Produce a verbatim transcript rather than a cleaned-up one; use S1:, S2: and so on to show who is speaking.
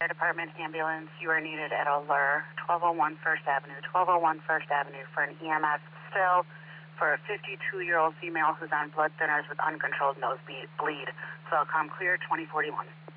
S1: Department ambulance. You are needed at Allure, twelve oh one First Avenue, twelve oh one First Avenue for an E M S still for a fifty-two-year-old female who's on blood thinners with uncontrolled nosebleed. So I'll come clear twenty forty-one.